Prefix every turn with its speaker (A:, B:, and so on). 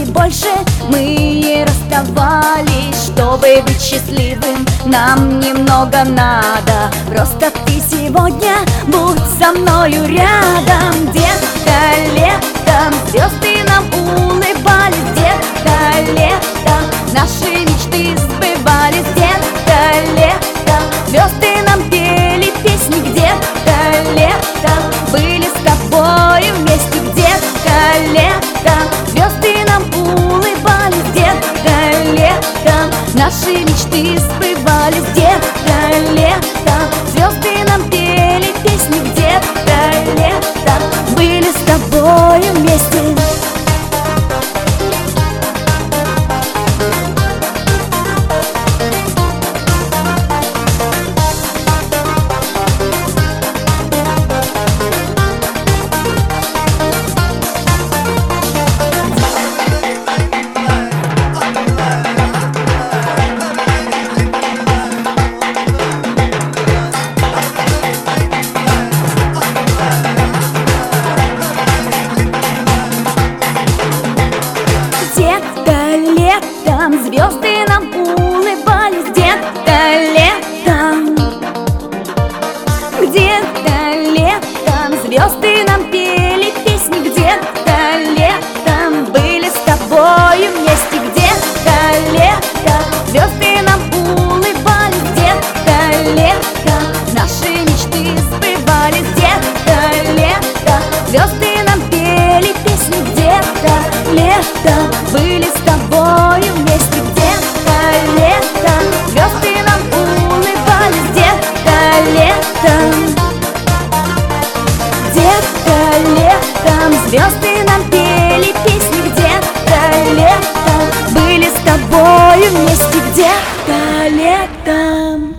A: больше мы не расставались. Чтобы быть счастливым, нам немного надо. Просто ты сегодня будь со мною рядом. Детка, летом звезды нам улыбались. Детка, летом наши мечты сбывались. Детка, летом звезды нам пели песни. Где-то летом были с тобою вместе. Где-то летом звезды нам улыбались. Где-то летом наши мечты сбывались. Где-то летом звезды нам пели песни. Где-то летом были с тобою вместе. Летом звезды нам улыбались. Где-то летом, где-то летом звезды нам пели песни. Где-то летом были с тобою вместе. Где-то летом звезды нам улыбались. Где-то летом наши мечты сбывались. Где-то летом звезды нам пели песни. Где-то летом были с тобою вместе. Где-то летом звезды нам улыбались. Где-то летом, где-то летом звезды нам пели песни. Где-то летом были с тобою вместе. Где-то летом.